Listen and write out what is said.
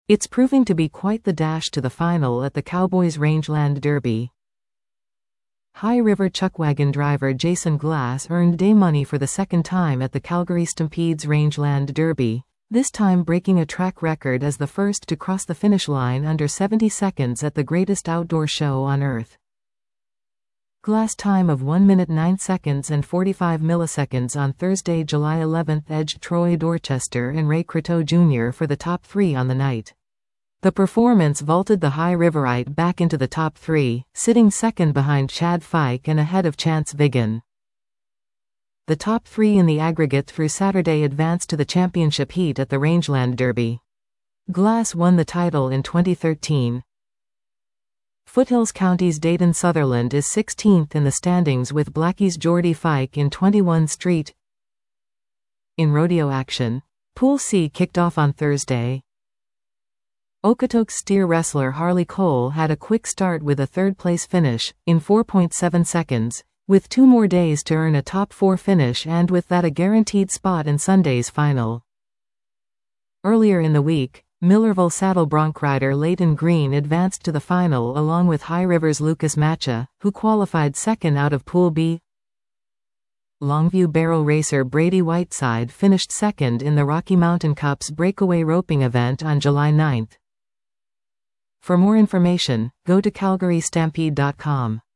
It's proving to be quite the dash to the final at the Cowboys Rangeland Derby. High River Chuckwagon driver Jason Glass earned day money for the second time at the Calgary Stampede's Rangeland Derby, this time breaking a track record as the first to cross the finish line under 70 seconds at the greatest outdoor show on earth. Glass time of 1 minute 9 seconds and 45 milliseconds on Thursday, July 11 edged Troy Dorchester and Ray Croteau Jr. for the top three on the night. The performance vaulted the High Riverite back into the top three, sitting second behind Chad Fike and ahead of Chance Vigen. The top three in the aggregate through Saturday advanced to the championship heat at the Rangeland Derby. Glass won the title in 2013. Foothills County's Dayton Sutherland is 16th in the standings with Blackie's Geordie Fike in 21 Street. In rodeo action, Pool C kicked off on Thursday. Okotoks steer wrestler Harley Cole had a quick start with a third-place finish, in 4.7 seconds, with 2 more days to earn a top-4 finish and with that a guaranteed spot in Sunday's final. Earlier in the week, Millerville saddle bronc rider Leighton Green advanced to the final along with High River's Lucas Macha, who qualified second out of Pool B. Longview barrel racer Brady Whiteside finished second in the Rocky Mountain Cup's breakaway roping event on July 9. For more information, go to calgarystampede.com.